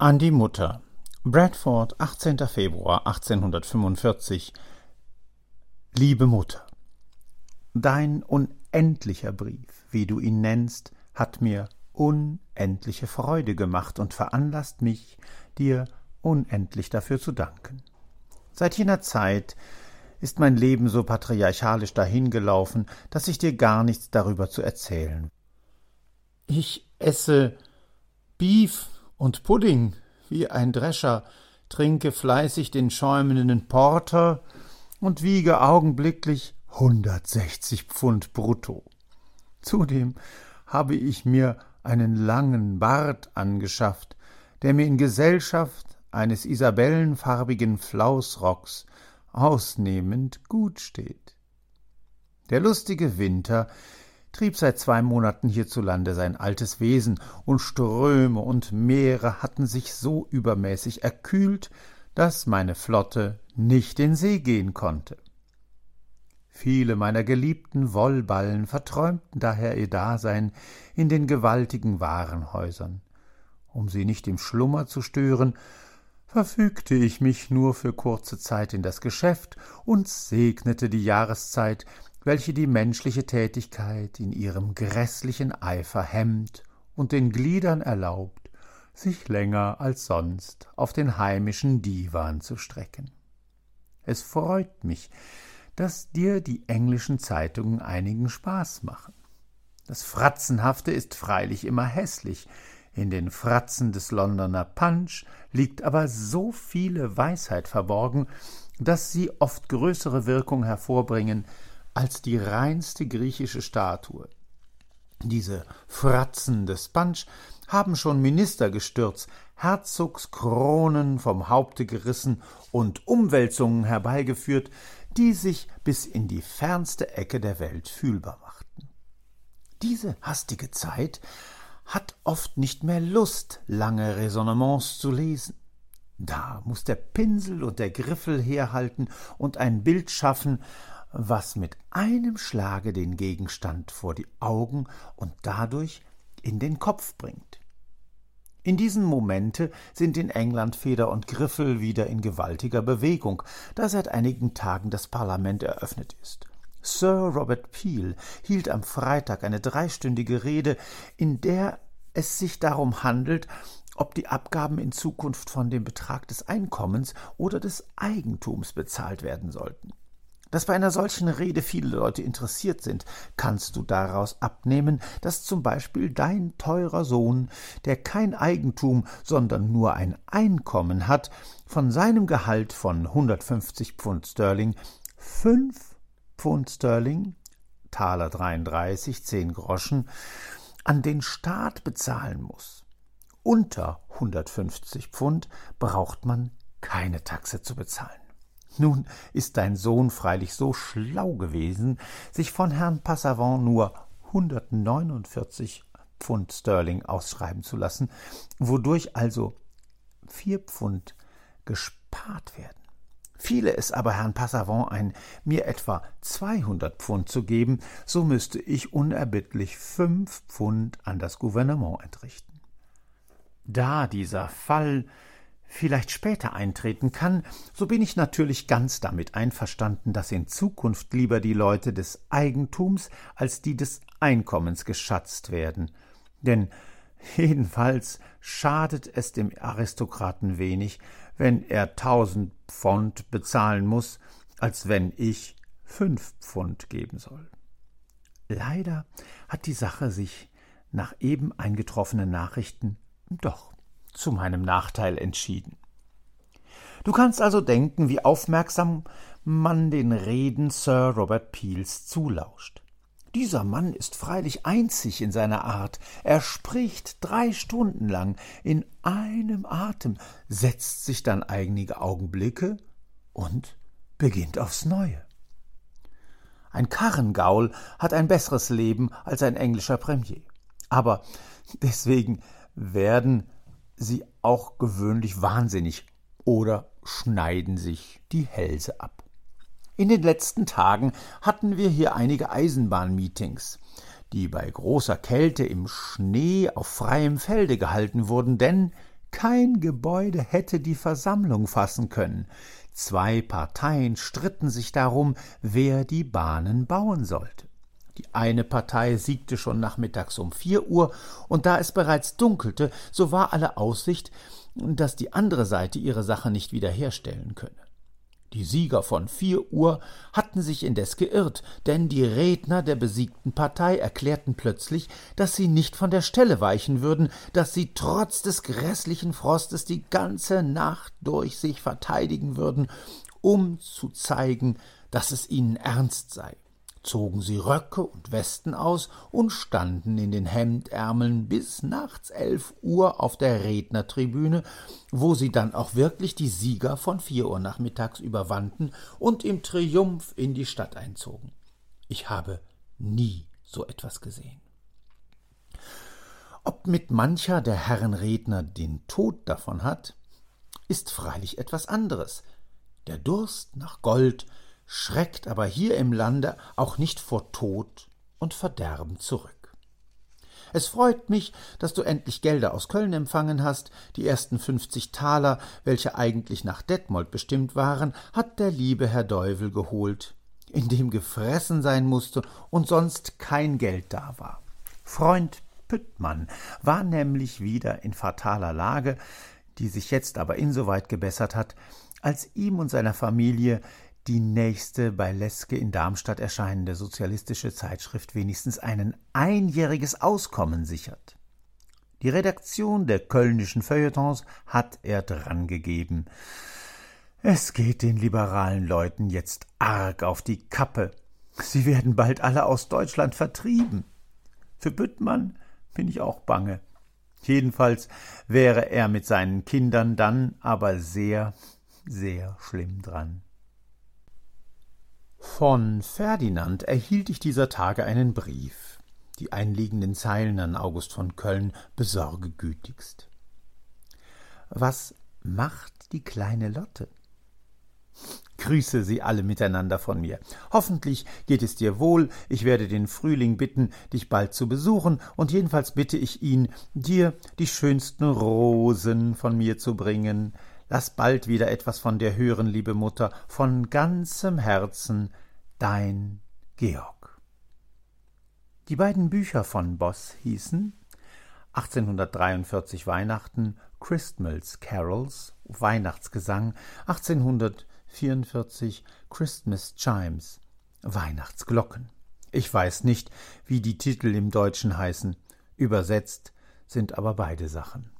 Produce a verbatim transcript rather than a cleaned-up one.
An die Mutter. Bradford, achtzehnter Februar achtzehnhundertfünfundvierzig. Liebe Mutter, dein unendlicher Brief, wie du ihn nennst, hat mir unendliche Freude gemacht und veranlasst mich, dir unendlich dafür zu danken. Seit jener Zeit ist mein Leben so patriarchalisch dahingelaufen, dass ich dir gar nichts darüber zu erzählen. Ich esse Beef und Pudding wie ein Drescher, trinke fleißig den schäumenden Porter und wiege augenblicklich hundertsechzig Pfund brutto. Zudem habe ich mir einen langen Bart angeschafft, der mir in Gesellschaft eines isabellenfarbigen Flausrocks ausnehmend gut steht. Der lustige Winter trieb seit zwei Monaten hierzulande sein altes Wesen, und Ströme und Meere hatten sich so übermäßig erkühlt, dass meine Flotte nicht in See gehen konnte. Viele meiner geliebten Wollballen verträumten daher ihr Dasein in den gewaltigen Warenhäusern. Um sie nicht im Schlummer zu stören, verfügte ich mich nur für kurze Zeit in das Geschäft und segnete die Jahreszeit, welche die menschliche Tätigkeit in ihrem grässlichen Eifer hemmt und den Gliedern erlaubt, sich länger als sonst auf den heimischen Divan zu strecken. Es freut mich, dass dir die englischen Zeitungen einigen Spaß machen. Das Fratzenhafte ist freilich immer hässlich. In den Fratzen des Londoner Punch liegt aber so viele Weisheit verborgen, dass sie oft größere Wirkung hervorbringen als die reinste griechische Statue. Diese Fratzen des Punch haben schon Minister gestürzt, Herzogskronen vom Haupte gerissen und Umwälzungen herbeigeführt, die sich bis in die fernste Ecke der Welt fühlbar machten. Diese hastige Zeit hat oft nicht mehr Lust, lange Raisonnements zu lesen. Da muß der Pinsel und der Griffel herhalten und ein Bild schaffen, was mit einem Schlage den Gegenstand vor die Augen und dadurch in den Kopf bringt. In diesem Momente sind in England Feder und Griffel wieder in gewaltiger Bewegung, da seit einigen Tagen das Parlament eröffnet ist. Sir Robert Peel hielt am Freitag eine dreistündige Rede, in der es sich darum handelt, ob die Abgaben in Zukunft von dem Betrag des Einkommens oder des Eigentums bezahlt werden sollten. Dass bei einer solchen Rede viele Leute interessiert sind, kannst du daraus abnehmen, dass zum Beispiel dein teurer Sohn, der kein Eigentum, sondern nur ein Einkommen hat, von seinem Gehalt von hundertfünfzig Pfund Sterling fünf Pfund Sterling, Taler dreiunddreißig, zehn Groschen, an den Staat bezahlen muss. Unter hundertfünfzig Pfund braucht man keine Taxe zu bezahlen. Nun ist dein Sohn freilich so schlau gewesen, sich von Herrn Passavant nur hundertneunundvierzig Pfund Sterling ausschreiben zu lassen, wodurch also vier Pfund gespart werden. Fiele es aber Herrn Passavant ein, mir etwa zweihundert Pfund zu geben, so müsste ich unerbittlich fünf Pfund an das Gouvernement entrichten. Da dieser Fall vielleicht später eintreten kann, so bin ich natürlich ganz damit einverstanden, dass in Zukunft lieber die Leute des Eigentums als die des Einkommens geschatzt werden. Denn jedenfalls schadet es dem Aristokraten wenig, wenn er tausend Pfund bezahlen muß, als wenn ich fünf Pfund geben soll. Leider hat die Sache sich nach eben eingetroffenen Nachrichten doch zu meinem Nachteil entschieden. Du kannst also denken, wie aufmerksam man den Reden Sir Robert Peels zulauscht. Dieser Mann ist freilich einzig in seiner Art. Er spricht drei Stunden lang in einem Atem, setzt sich dann einige Augenblicke und beginnt aufs Neue. Ein Karrengaul hat ein besseres Leben als ein englischer Premier. Aber deswegen werden sie auch gewöhnlich wahnsinnig oder schneiden sich die Hälse ab. In den letzten Tagen hatten wir hier einige Eisenbahnmeetings, die bei großer Kälte im Schnee auf freiem Felde gehalten wurden, denn Kein Gebäude hätte die Versammlung fassen können. Zwei Parteien stritten sich darum, wer die Bahnen bauen sollte. Die eine Partei siegte schon nachmittags um vier Uhr, und da es bereits dunkelte, so war alle Aussicht, dass die andere Seite ihre Sache nicht wiederherstellen könne. Die Sieger von vier Uhr hatten sich indes geirrt, denn die Redner der besiegten Partei erklärten plötzlich, dass sie nicht von der Stelle weichen würden, dass sie trotz des grässlichen Frostes die ganze Nacht durch sich verteidigen würden, um zu zeigen, dass es ihnen ernst sei. Zogen sie Röcke und Westen aus und standen in den Hemdärmeln bis nachts elf Uhr auf der Rednertribüne, wo sie dann auch wirklich die Sieger von vier Uhr nachmittags überwanden und im Triumph in die Stadt einzogen. Ich habe nie so etwas gesehen. Ob mit mancher der Herren Redner den Tod davon hat, ist freilich etwas anderes. Der Durst nach Gold schreckt aber hier im Lande auch nicht vor Tod und Verderben zurück. Es freut mich, dass du endlich Gelder aus Köln empfangen hast. Die ersten fünfzig Taler, welche eigentlich nach Detmold bestimmt waren, hat der liebe Herr Deuvel geholt, in dem gefressen sein mußte und sonst kein Geld da war. Freund Püttmann war nämlich wieder in fataler Lage, die sich jetzt aber insoweit gebessert hat, als ihm und seiner Familie die nächste bei Leske in Darmstadt erscheinende sozialistische Zeitschrift wenigstens ein einjähriges Auskommen sichert. Die Redaktion der kölnischen Feuilletons hat er drangegeben. Es geht den liberalen Leuten jetzt arg auf die Kappe. Sie werden bald alle aus Deutschland vertrieben. Für Büttmann bin ich auch bange. Jedenfalls wäre er mit seinen Kindern dann aber sehr, sehr schlimm dran. Von Ferdinand erhielt ich dieser Tage einen Brief. Die einliegenden Zeilen an August von Köln besorge gütigst. Was macht die kleine Lotte? Grüße sie alle miteinander von mir. Hoffentlich geht es dir wohl. Ich werde den Frühling bitten, dich bald zu besuchen, und jedenfalls bitte ich ihn, dir die schönsten Rosen von mir zu bringen. Lass bald wieder etwas von dir hören, liebe Mutter, von ganzem Herzen, dein Georg. Die beiden Bücher von Boss hießen achtzehnhundertdreiundvierzig Weihnachten, Christmas Carols, Weihnachtsgesang, achtzehnhundertvierundvierzig Christmas Chimes, Weihnachtsglocken. Ich weiß nicht, wie die Titel im Deutschen heißen, übersetzt sind aber beide Sachen.